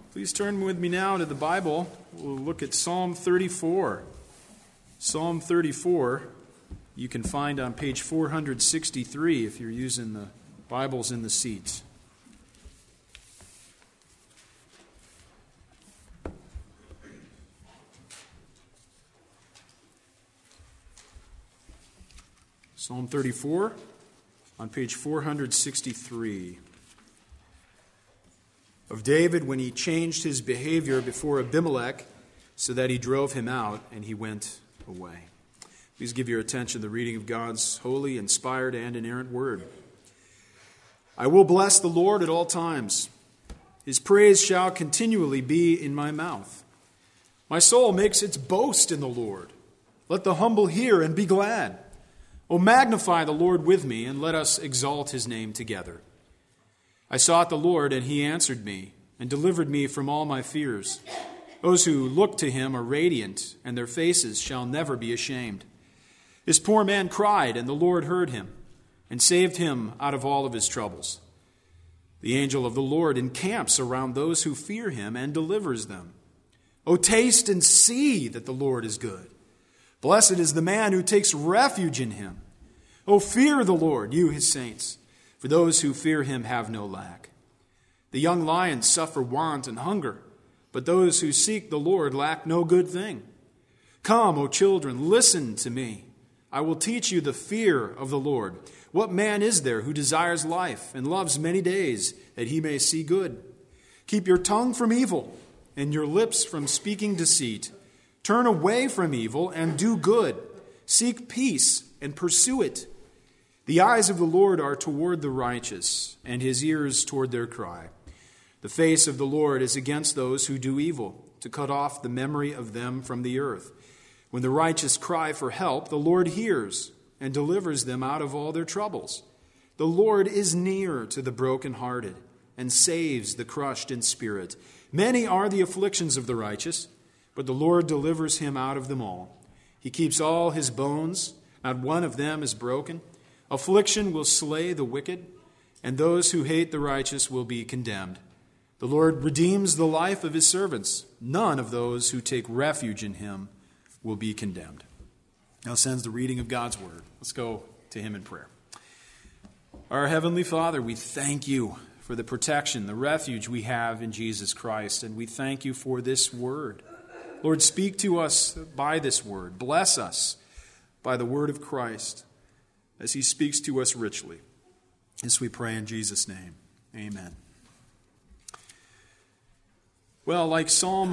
Please turn with me now to the Bible. We'll look at Psalm 34. Psalm 34 you can find on page 463 if you're using the Bibles in the seats. Psalm 34 on page 463. Of David when he changed his behavior before Abimelech so that he drove him out and he went away. Please give your attention to the reading of God's holy, inspired, and inerrant word. I will bless the Lord at all times. His praise shall continually be in my mouth. My soul makes its boast in the Lord. Let the humble hear and be glad. O magnify the Lord with me, and let us exalt his name together. I sought the Lord, and he answered me, and delivered me from all my fears. Those who look to him are radiant, and their faces shall never be ashamed. This poor man cried, and the Lord heard him, and saved him out of all of his troubles. The angel of the Lord encamps around those who fear him, and delivers them. O taste and see that the Lord is good. Blessed is the man who takes refuge in him. O fear the Lord, you his saints. For those who fear him have no lack. The young lions suffer want and hunger, but those who seek the Lord lack no good thing. Come, O children, listen to me. I will teach you the fear of the Lord. What man is there who desires life and loves many days that he may see good? Keep your tongue from evil and your lips from speaking deceit. Turn away from evil and do good. Seek peace and pursue it. The eyes of the Lord are toward the righteous, and his ears toward their cry. The face of the Lord is against those who do evil, to cut off the memory of them from the earth. When the righteous cry for help, the Lord hears and delivers them out of all their troubles. The Lord is near to the brokenhearted and saves the crushed in spirit. Many are the afflictions of the righteous, but the Lord delivers him out of them all. He keeps all his bones, not one of them is broken. Affliction will slay the wicked, and those who hate the righteous will be condemned. The Lord redeems the life of his servants. None of those who take refuge in him will be condemned. Now sends the reading of God's word. Let's go to him in prayer. Our Heavenly Father, we thank you for the protection, the refuge we have in Jesus Christ, and we thank you for this word. Lord, speak to us by this word. Bless us by the word of Christ as he speaks to us richly. This we pray in Jesus' name. Amen. Well, like Psalm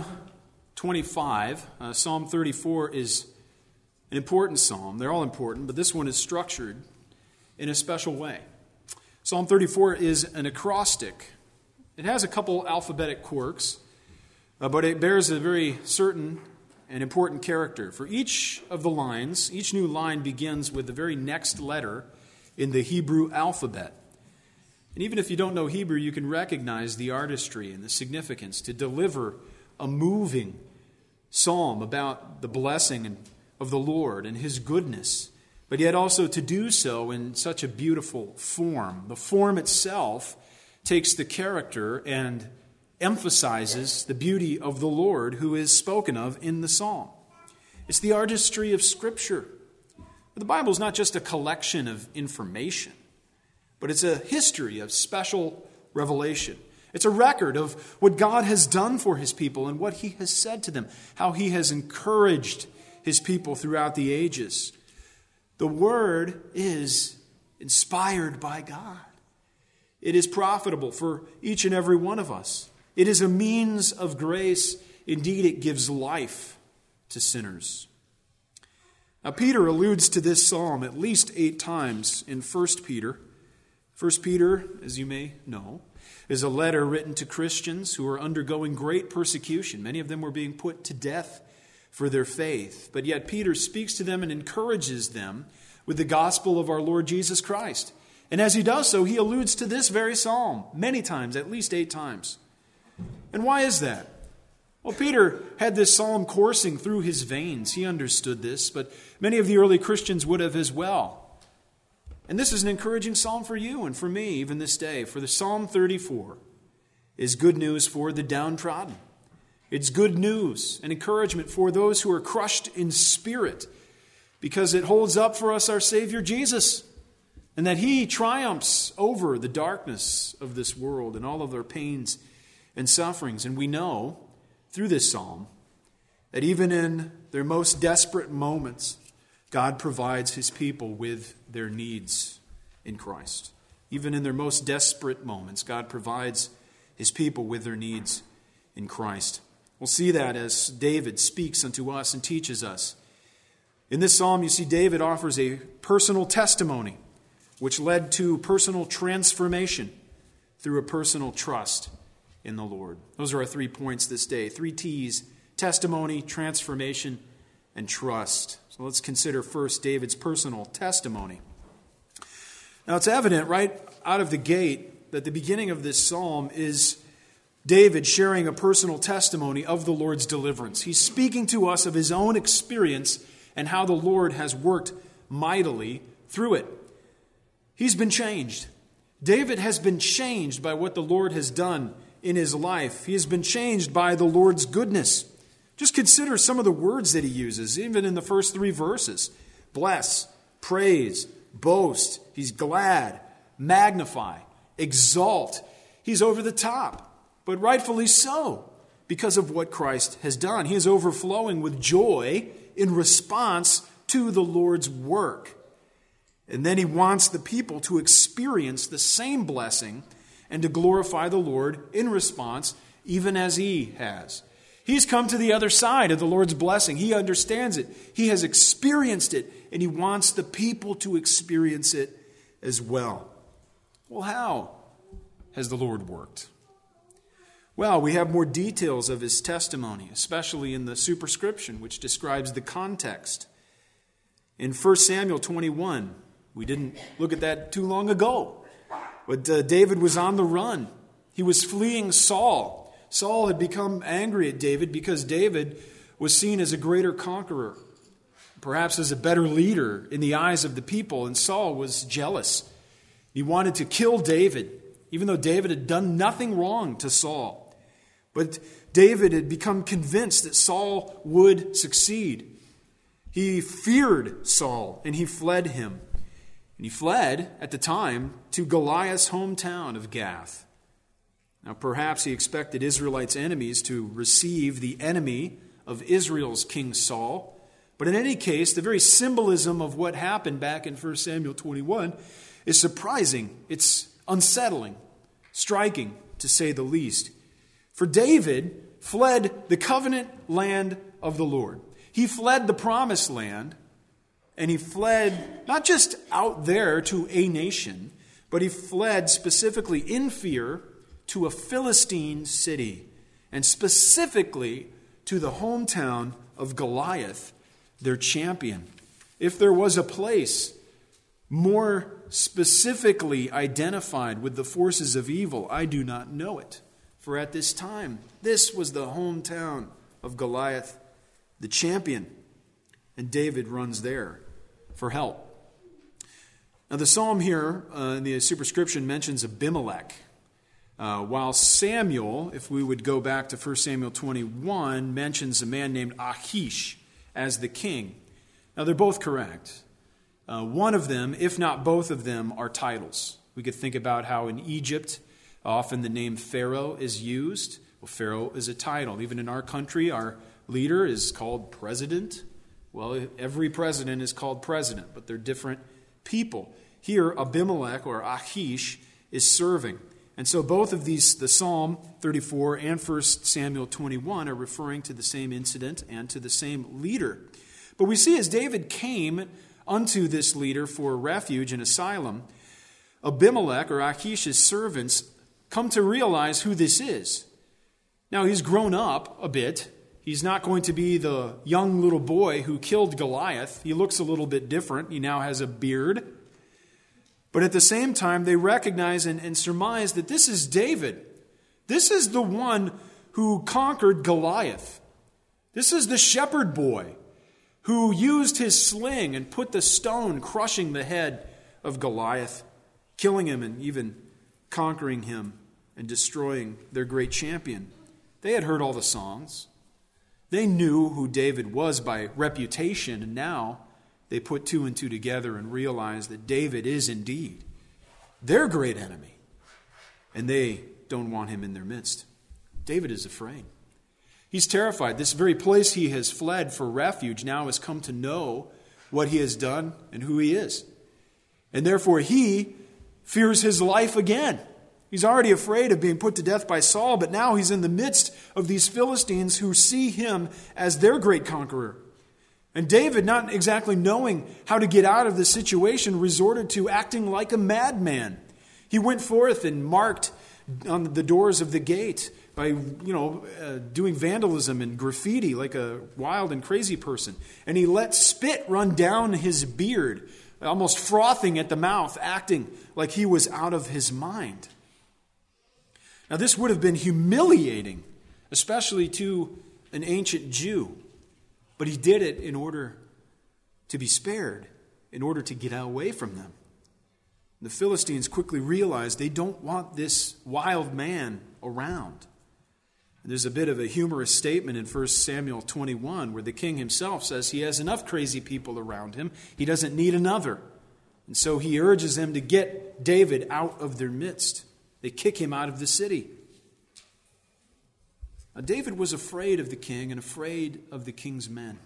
25, Psalm 34 is an important psalm. They're all important, but this one is structured in a special way. Psalm 34 is an acrostic. It has a couple alphabetic quirks, but it bears a very certain and important character. For each of the lines, each new line begins with the very next letter in the Hebrew alphabet. And even if you don't know Hebrew, you can recognize the artistry and the significance to deliver a moving psalm about the blessing of the Lord and his goodness, but yet also to do so in such a beautiful form. The form itself takes the character and emphasizes the beauty of the Lord who is spoken of in the psalm. It's the artistry of Scripture. The Bible is not just a collection of information, but it's a history of special revelation. It's a record of what God has done for his people and what he has said to them, how he has encouraged his people throughout the ages. The Word is inspired by God. It is profitable for each and every one of us. It is a means of grace. Indeed, it gives life to sinners. Now, Peter alludes to this psalm at least 8 times in 1 Peter. 1 Peter, as you may know, is a letter written to Christians who are undergoing great persecution. Many of them were being put to death for their faith. But yet Peter speaks to them and encourages them with the gospel of our Lord Jesus Christ. And as he does so, he alludes to this very psalm many times, at least 8 times. And why is that? Well, Peter had this psalm coursing through his veins. He understood this, but many of the early Christians would have as well. And this is an encouraging psalm for you and for me, even this day. For the Psalm 34 is good news for the downtrodden. It's good news and encouragement for those who are crushed in spirit, because it holds up for us our Savior Jesus, and that He triumphs over the darkness of this world and all of their pains and sufferings. And we know through this psalm that even in their most desperate moments, God provides His people with their needs in Christ. Even in their most desperate moments, God provides His people with their needs in Christ. We'll see that as David speaks unto us and teaches us. In this psalm, you see David offers a personal testimony, which led to personal transformation through a personal trust in the Lord. Those are our 3 points this day. 3 T's: testimony, transformation, and trust. So let's consider first David's personal testimony. Now it's evident right out of the gate that the beginning of this psalm is David sharing a personal testimony of the Lord's deliverance. He's speaking to us of his own experience and how the Lord has worked mightily through it. He's been changed. David has been changed by what the Lord has done in his life. He has been changed by the Lord's goodness. Just consider some of the words that he uses, even in the first 3 verses. Bless, praise, boast. He's glad, magnify, exalt. He's over the top, but rightfully so, because of what Christ has done. He is overflowing with joy in response to the Lord's work. And then he wants the people to experience the same blessing and to glorify the Lord in response, even as he has. He's come to the other side of the Lord's blessing. He understands it. He has experienced it, and he wants the people to experience it as well. Well, how has the Lord worked? Well, we have more details of his testimony, especially in the superscription, which describes the context. In 1 Samuel 21, we didn't look at that too long ago, but David was on the run. He was fleeing Saul. Saul had become angry at David because David was seen as a greater conqueror, perhaps as a better leader in the eyes of the people, and Saul was jealous. He wanted to kill David, even though David had done nothing wrong to Saul. But David had become convinced that Saul would succeed. He feared Saul, and he fled him. And he fled, at the time, to Goliath's hometown of Gath. Now, perhaps he expected Israelites' enemies to receive the enemy of Israel's King Saul. But in any case, the very symbolism of what happened back in 1 Samuel 21 is surprising. It's unsettling, striking, to say the least. For David fled the covenant land of the Lord. He fled the promised land, and he fled not just out there to a nation, but he fled specifically in fear to a Philistine city, and specifically to the hometown of Goliath, their champion. If there was a place more specifically identified with the forces of evil, I do not know it. For at this time, this was the hometown of Goliath, the champion, and David runs there for help. Now the psalm here in the superscription mentions Abimelech, while Samuel, if we would go back to 1 Samuel 21, mentions a man named Achish as the king. Now they're both correct. One of them, if not both of them, are titles. We could think about how in Egypt, often the name Pharaoh is used. Well, Pharaoh is a title. Even in our country, our leader is called president. Well, every president is called president, but they're different people. Here, Abimelech or Achish is serving. And so both of these, the Psalm 34 and 1 Samuel 21, are referring to the same incident and to the same leader. But we see as David came unto this leader for refuge and asylum, Abimelech or Achish's servants come to realize who this is. Now he's grown up a bit. He's not going to be the young little boy who killed Goliath. He looks a little bit different. He now has a beard. But at the same time, they recognize and surmise that this is David. This is the one who conquered Goliath. This is the shepherd boy who used his sling and put the stone crushing the head of Goliath, killing him and even conquering him and destroying their great champion. They had heard all the songs. They knew who David was by reputation, and now they put two and two together and realized that David is indeed their great enemy, and they don't want him in their midst. David is afraid. He's terrified. This very place he has fled for refuge now has come to know what he has done and who he is. And therefore he fears his life again. He's already afraid of being put to death by Saul, but now he's in the midst of these Philistines who see him as their great conqueror. And David, not exactly knowing how to get out of this situation, resorted to acting like a madman. He went forth and marked on the doors of the gate by, doing vandalism and graffiti like a wild and crazy person. And he let spit run down his beard, almost frothing at the mouth, acting like he was out of his mind. Now, this would have been humiliating, especially to an ancient Jew. But he did it in order to be spared, in order to get away from them. The Philistines quickly realized they don't want this wild man around. And there's a bit of a humorous statement in 1 Samuel 21 where the king himself says he has enough crazy people around him. He doesn't need another. And so he urges them to get David out of their midst. They kick him out of the city. Now, David was afraid of the king and afraid of the king's men.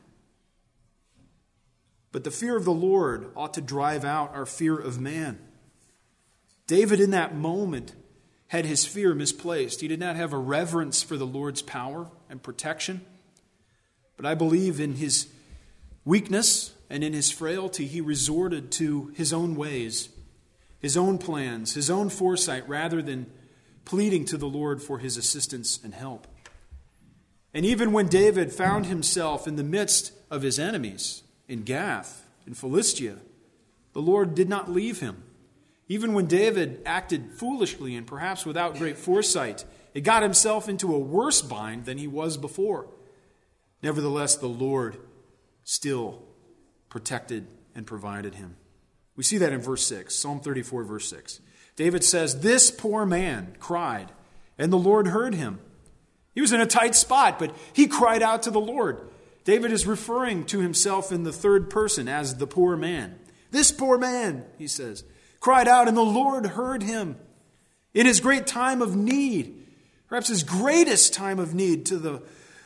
But the fear of the Lord ought to drive out our fear of man. David in that moment had his fear misplaced. He did not have a reverence for the Lord's power and protection. But I believe in his weakness and in his frailty, he resorted to his own ways, his own plans, his own foresight, rather than pleading to the Lord for his assistance and help. And even when David found himself in the midst of his enemies, in Gath, in Philistia, the Lord did not leave him. Even when David acted foolishly and perhaps without great foresight, it got himself into a worse bind than he was before. Nevertheless, the Lord still protected and provided him. We see that in verse 6, Psalm 34, verse 6. David says, "This poor man cried, and the Lord heard him." He was in a tight spot, but he cried out to the Lord. David is referring to himself in the third person as the poor man. This poor man, he says, cried out, and the Lord heard him. In his great time of need, perhaps his greatest time of need to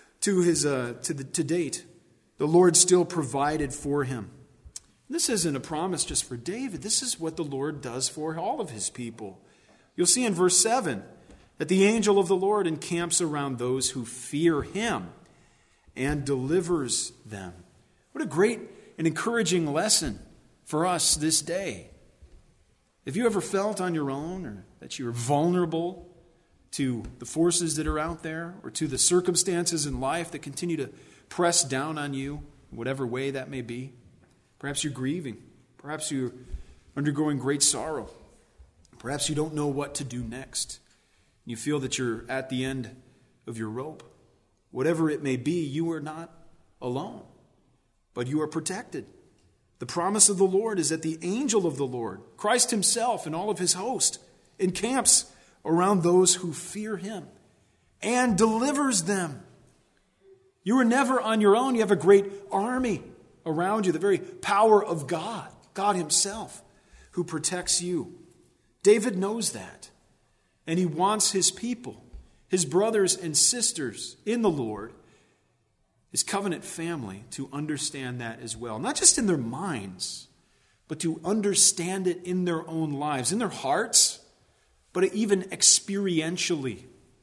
date, the Lord still provided for him. This isn't a promise just for David. This is what the Lord does for all of his people. You'll see in verse 7 that the angel of the Lord encamps around those who fear him and delivers them. What a great and encouraging lesson for us this day. Have you ever felt on your own or that you're vulnerable to the forces that are out there or to the circumstances in life that continue to press down on you, in whatever way that may be? Perhaps you're grieving. Perhaps you're undergoing great sorrow. Perhaps you don't know what to do next. You feel that you're at the end of your rope. Whatever it may be, you are not alone, but you are protected. The promise of the Lord is that the angel of the Lord, Christ himself and all of his host, encamps around those who fear him and delivers them. You are never on your own. You have a great army around you, the very power of God, God himself, who protects you. David knows that, and he wants his people, his brothers and sisters in the Lord, his covenant family, to understand that as well. Not just in their minds, but to understand it in their own lives, in their hearts, but even experientially.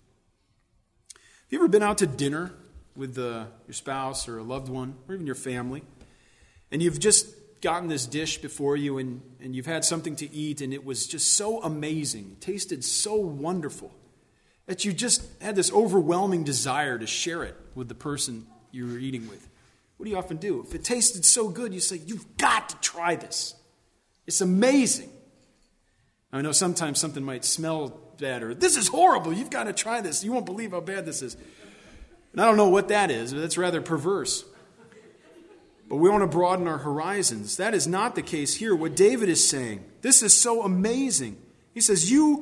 Have you ever been out to dinner with your spouse or a loved one, or even your family, and you've just gotten this dish before you and you've had something to eat, and it was just so amazing, tasted so wonderful, that you just had this overwhelming desire to share it with the person you were eating with? What do you often do? If it tasted so good, you say, "You've got to try this. It's amazing." I know sometimes something might smell bad, or "This is horrible. You've got to try this. You won't believe how bad this is." And I don't know what that is. That's rather perverse. But we want to broaden our horizons. That is not the case here. What David is saying, this is so amazing. He says, "You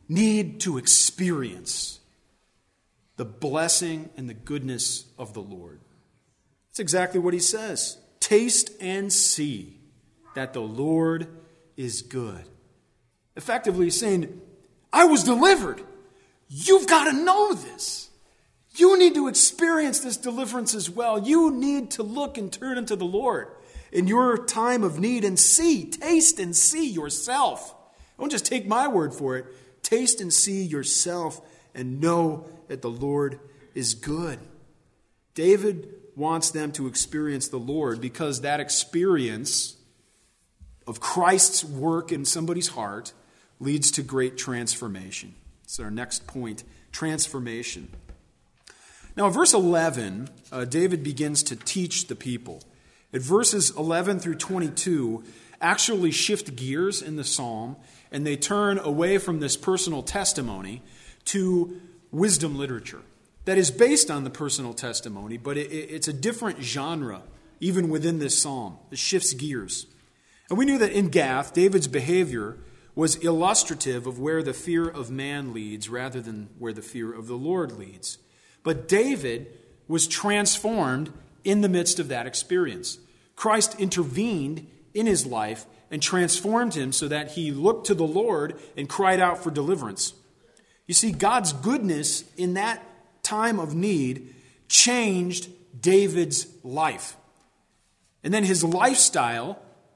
need to experience the blessing and the goodness of the Lord. That's exactly what he says. Taste and see that the Lord is good. Effectively saying, I was delivered. You've got to know this. You need to experience this deliverance as well. You need to look and turn unto the Lord in your time of need and see, taste and see yourself. Don't just take my word for it. Taste and see yourself and know that the Lord is good. David wants them to experience the Lord because that experience of Christ's work in somebody's heart leads to great transformation. It's our next point, transformation. Now, in verse 11, David begins to teach the people. At verses 11 through 22 actually shift gears in the psalm, and they turn away from this personal testimony to wisdom literature that is based on the personal testimony, but it's a different genre even within this psalm. It shifts gears. And we knew that in Gath, David's behavior was illustrative of where the fear of man leads rather than where the fear of the Lord leads. But David was transformed in the midst of that experience. Christ intervened in his life and transformed him so that he looked to the Lord and cried out for deliverance. You see, God's goodness in that time of need changed David's life. And then his lifestyle,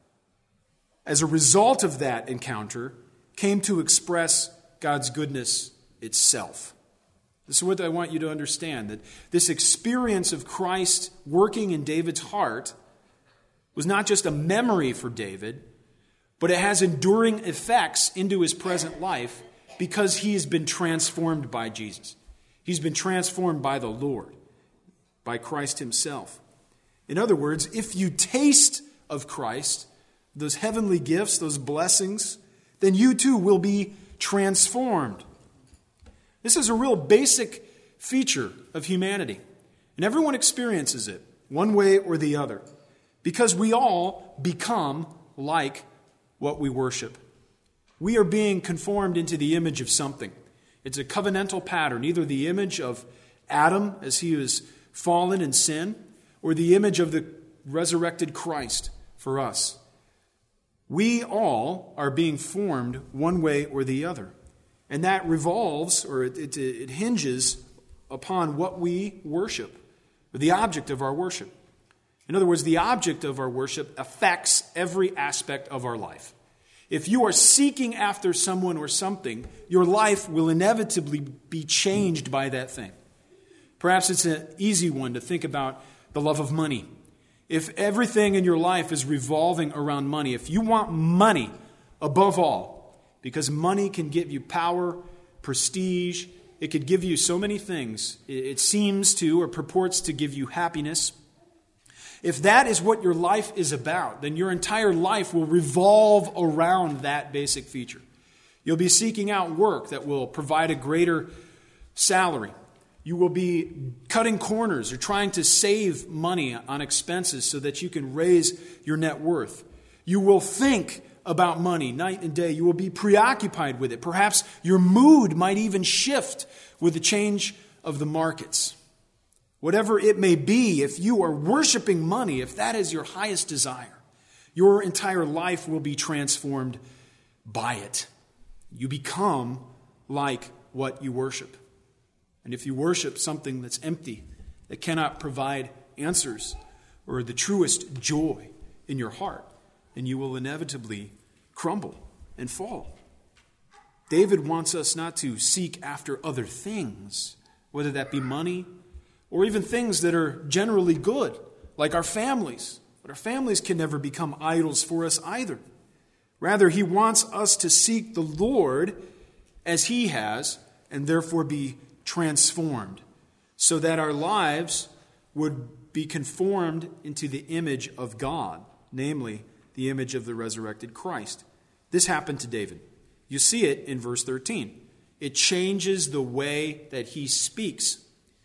as a result of that encounter, came to express God's goodness itself. This is what I want you to understand, that this experience of Christ working in David's heart was not just a memory for David, but it has enduring effects into his present life because he has been transformed by Jesus. He's been transformed by the Lord, by Christ himself. In other words, if you taste of Christ, those heavenly gifts, those blessings, then you too will be transformed. This is a real basic feature of humanity. And everyone experiences it, one way or the other. Because we all become like what we worship. We are being conformed into the image of something. It's a covenantal pattern, either the image of Adam as he was fallen in sin, or the image of the resurrected Christ for us. We all are being formed one way or the other. And that revolves, or it hinges upon what we worship, or the object of our worship. In other words, the object of our worship affects every aspect of our life. If you are seeking after someone or something, your life will inevitably be changed by that thing. Perhaps it's an easy one to think about the love of money. If everything in your life is revolving around money, if you want money above all, because money can give you power, prestige, it could give you so many things. It seems to or purports to give you happiness. If that is what your life is about, then your entire life will revolve around that basic feature. You'll be seeking out work that will provide a greater salary. You will be cutting corners or trying to save money on expenses so that you can raise your net worth. You will think about money night and day. You will be preoccupied with it. Perhaps your mood might even shift with the change of the markets. Whatever it may be, if you are worshiping money, if that is your highest desire, your entire life will be transformed by it. You become like what you worship. And if you worship something that's empty, that cannot provide answers or the truest joy in your heart, then you will inevitably crumble and fall. David wants us not to seek after other things, whether that be money or even things that are generally good, like our families. But our families can never become idols for us either. Rather, he wants us to seek the Lord as he has, and therefore be transformed, so that our lives would be conformed into the image of God, namely the image of the resurrected Christ. This happened to David. You see it in verse 13. It changes the way that he speaks.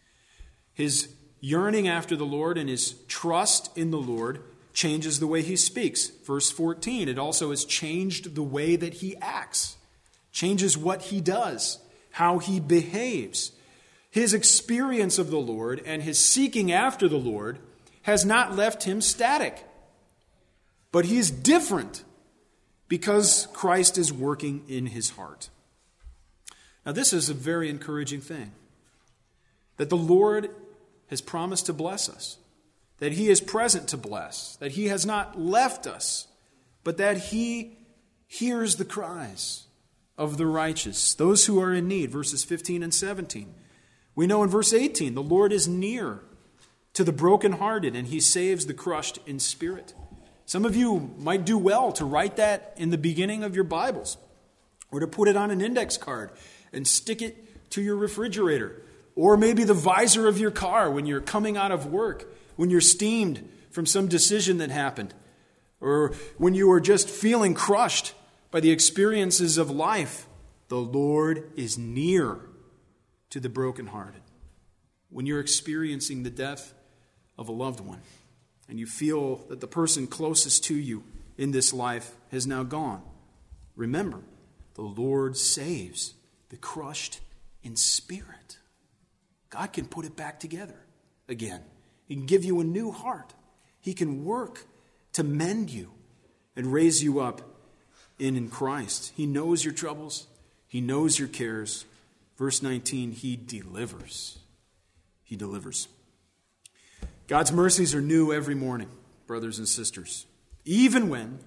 His yearning after the Lord and his trust in the Lord changes the way he speaks. Verse 14, it also has changed the way that he acts. changes what he does, how he behaves. His experience of the Lord and his seeking after the Lord has not left him static. But he is different because Christ is working in his heart. Now, this is a very encouraging thing, that the Lord has promised to bless us, that he is present to bless, that he has not left us, but that he hears the cries of the righteous, those who are in need, verses 15 and 17. We know in verse 18, the Lord is near to the brokenhearted, and he saves the crushed in spirit. Some of you might do well to write that in the beginning of your Bibles, or to put it on an index card and stick it to your refrigerator, or maybe the visor of your car when you're coming out of work, when you're steamed from some decision that happened, or when you are just feeling crushed by the experiences of life. The Lord is near to the brokenhearted. When you're experiencing the death of a loved one, and you feel that the person closest to you in this life has now gone, remember, the Lord saves the crushed in spirit. God can put it back together again. He can give you a new heart. He can work to mend you and raise you up in Christ. He knows your troubles. He knows your cares. Verse 19, he delivers. He delivers. God's mercies are new every morning, brothers and sisters. Even when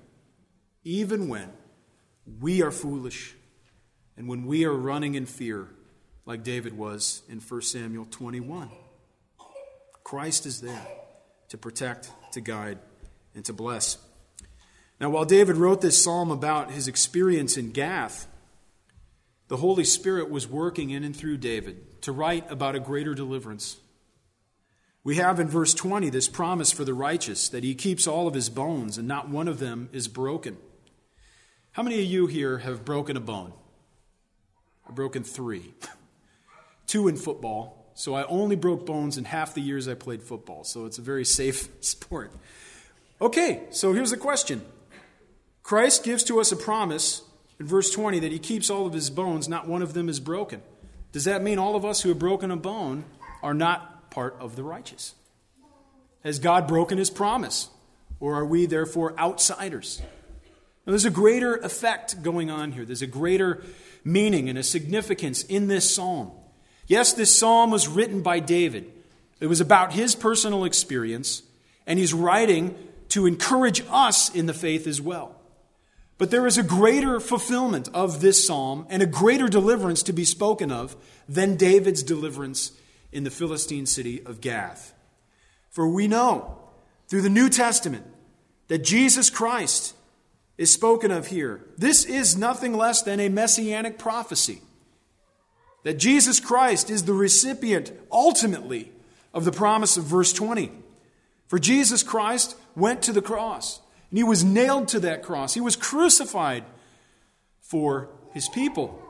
we are foolish and when we are running in fear, like David was in 1 Samuel 21. Christ is there to protect, to guide, and to bless. Now, while David wrote this psalm about his experience in Gath, the Holy Spirit was working in and through David to write about a greater deliverance. We have in verse 20 this promise for the righteous, that he keeps all of his bones and not one of them is broken. How many of you here have broken a bone? I've broken 3. 2 in football. So I only broke bones in half the years I played football. So it's a very safe sport. Okay, so here's the question. Christ gives to us a promise in verse 20 that he keeps all of his bones, not one of them is broken. Does that mean all of us who have broken a bone are not part of the righteous? Has God broken his promise? Or are we therefore outsiders? Now, there's a greater effect going on here. There's a greater meaning and a significance in this psalm. Yes, this psalm was written by David. It was about his personal experience, and he's writing to encourage us in the faith as well. But there is a greater fulfillment of this psalm and a greater deliverance to be spoken of than David's deliverance in the Philistine city of Gath. For we know through the New Testament that Jesus Christ is spoken of here. This is nothing less than a messianic prophecy. That Jesus Christ is the recipient, ultimately, of the promise of verse 20. For Jesus Christ went to the cross, and he was nailed to that cross. He was crucified for his people.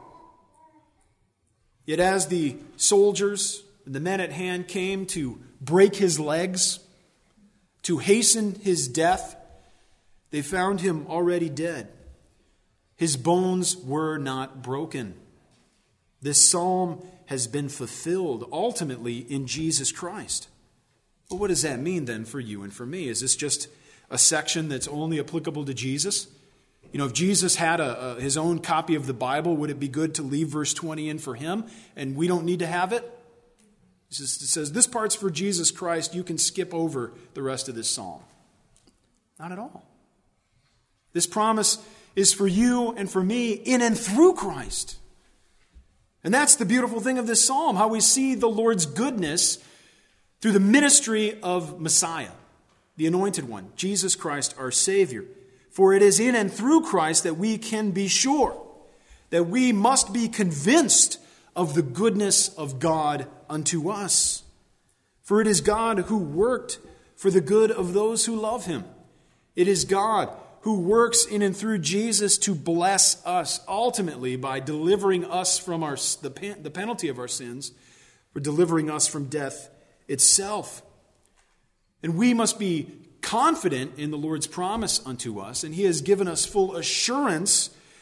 Yet as the soldiers and the men at hand came to break his legs, to hasten his death, they found him already dead. His bones were not broken. This psalm has been fulfilled ultimately in Jesus Christ. Well, what does that mean then for you and for me? Is this just a section that's only applicable to Jesus? You know, if Jesus had his own copy of the Bible, would it be good to leave verse 20 in for him and we don't need to have it? It says, this part's for Jesus Christ. You can skip over the rest of this psalm. Not at all. This promise is for you and for me in and through Christ. And that's the beautiful thing of this psalm, how we see the Lord's goodness through the ministry of Messiah, the Anointed One, Jesus Christ, our Savior. For it is in and through Christ that we can be sure, that we must be convinced of the goodness of God unto us. For it is God who worked for the good of those who love him. It is God who works in and through Jesus to bless us ultimately by delivering us from the penalty of our sins, for delivering us from death itself. And we must be confident in the Lord's promise unto us, and he has given us full assurance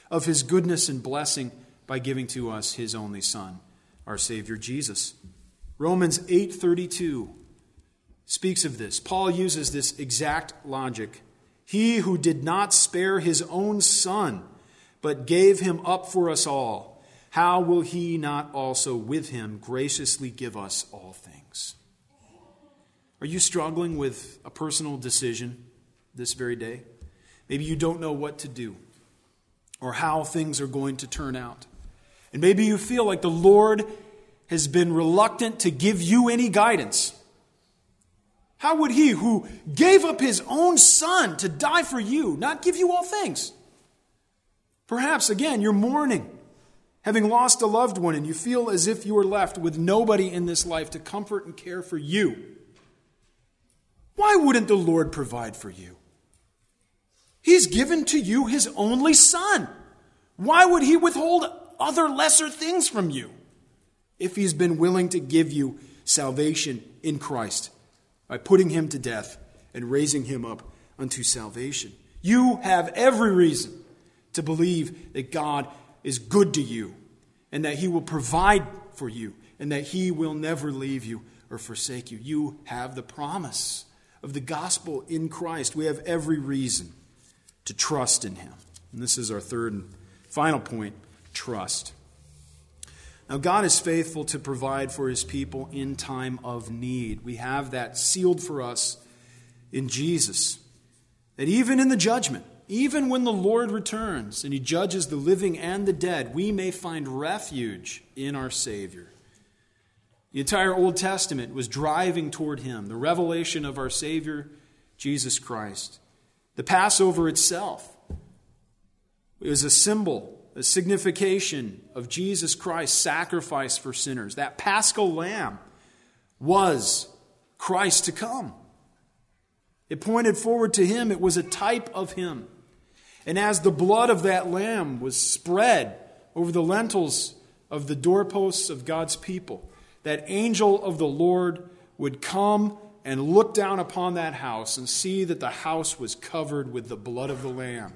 of his goodness and blessing by giving to us his only Son, our Savior Jesus. Romans 8:32 speaks of this. Paul uses this exact logic. He who did not spare his own Son, but gave him up for us all, how will he not also with him graciously give us all things? Are you struggling with a personal decision this very day? Maybe you don't know what to do or how things are going to turn out. And maybe you feel like the Lord has been reluctant to give you any guidance. How would he who gave up his own Son to die for you not give you all things? Perhaps, again, you're mourning, having lost a loved one, and you feel as if you are left with nobody in this life to comfort and care for you. Why wouldn't the Lord provide for you? He's given to you his only Son. Why would he withhold other lesser things from you if he's been willing to give you salvation in Christ by putting him to death and raising him up unto salvation? You have every reason to believe that God is good to you and that he will provide for you and that he will never leave you or forsake you. You have the promise of the gospel in Christ. We have every reason to trust in him. And this is our third and final point, trust. Now, God is faithful to provide for his people in time of need. We have that sealed for us in Jesus. That even in the judgment, even when the Lord returns and he judges the living and the dead, we may find refuge in our Savior. The entire Old Testament was driving toward him, the revelation of our Savior, Jesus Christ. The Passover itself, it was a symbol, a signification of Jesus Christ's sacrifice for sinners. That Paschal Lamb was Christ to come. It pointed forward to him. It was a type of him. And as the blood of that lamb was spread over the lintels of the doorposts of God's people, that angel of the Lord would come and look down upon that house and see that the house was covered with the blood of the Lamb.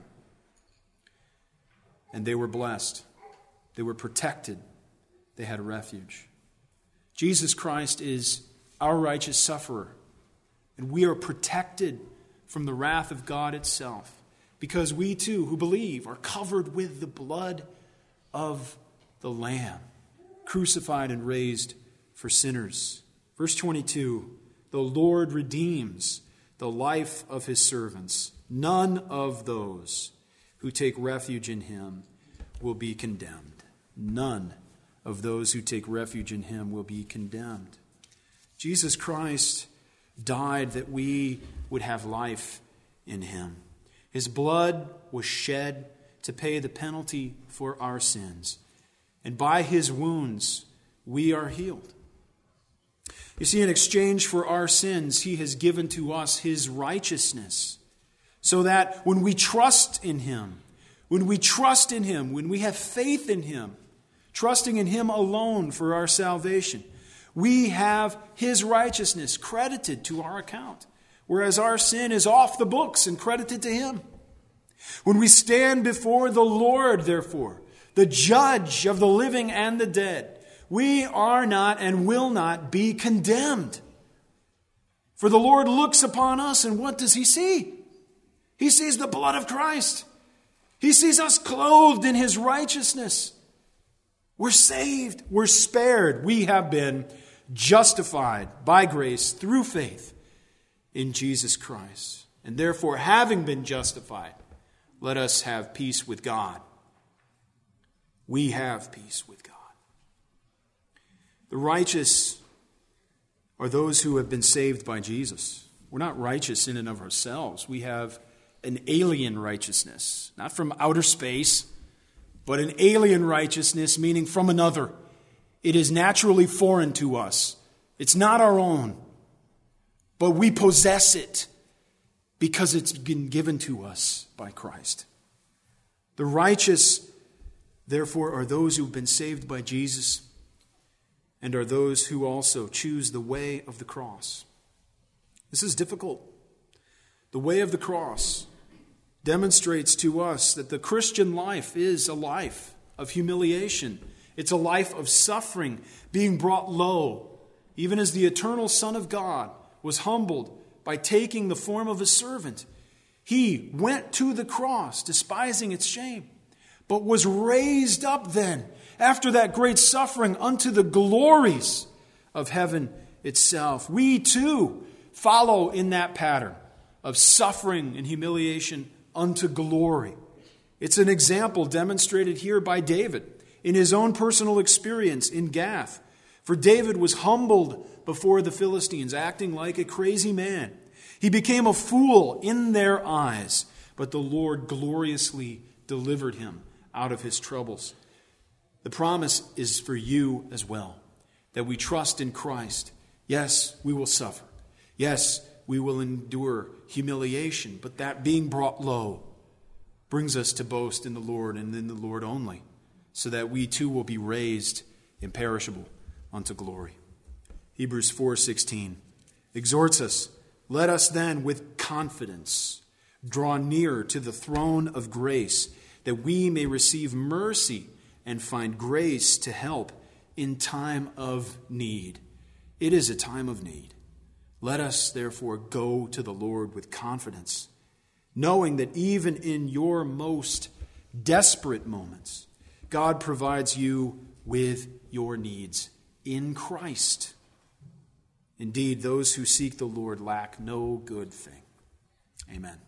And they were blessed. They were protected. They had refuge. Jesus Christ is our righteous sufferer. And we are protected from the wrath of God itself, because we too, who believe, are covered with the blood of the Lamb, crucified and raised for sinners. Verse 22, the Lord redeems the life of his servants. None of those who take refuge in him will be condemned. None of those who take refuge in him will be condemned. Jesus Christ died that we would have life in him. His blood was shed to pay the penalty for our sins. And by his wounds, we are healed. You see, in exchange for our sins, he has given to us his righteousness, so that when we trust in him, when we have faith in him, trusting in him alone for our salvation, we have his righteousness credited to our account, whereas our sin is off the books and credited to him. When we stand before the Lord, therefore, the judge of the living and the dead, we are not and will not be condemned. For the Lord looks upon us, and what does he see? He sees the blood of Christ. He sees us clothed in his righteousness. We're saved. We're spared. We have been justified by grace through faith in Jesus Christ. And therefore, having been justified, let us have peace with God. We have peace with God. The righteous are those who have been saved by Jesus. We're not righteous in and of ourselves. We have an alien righteousness, not from outer space, but an alien righteousness, meaning from another. It is naturally foreign to us. It's not our own, but we possess it because it's been given to us by Christ. The righteous, therefore, are those who've been saved by Jesus and are those who also choose the way of the cross. This is difficult. The way of the cross. demonstrates to us that the Christian life is a life of humiliation. It's a life of suffering, being brought low, even as the eternal Son of God was humbled by taking the form of a servant. He went to the cross, despising its shame, but was raised up then, after that great suffering, unto the glories of heaven itself. We too follow in that pattern of suffering and humiliation unto glory. It's an example demonstrated here by David in his own personal experience in Gath. For David was humbled before the Philistines, acting like a crazy man. He became a fool in their eyes, but the Lord gloriously delivered him out of his troubles. The promise is for you as well, that we trust in Christ. Yes, we will suffer. Yes, we will endure humiliation, but that being brought low brings us to boast in the Lord and in the Lord only, so that we too will be raised imperishable unto glory. Hebrews 4:16 exhorts us, let us then with confidence draw near to the throne of grace, that we may receive mercy and find grace to help in time of need. It is a time of need. Let us therefore go to the Lord with confidence, knowing that even in your most desperate moments, God provides you with your needs in Christ. Indeed, those who seek the Lord lack no good thing. Amen.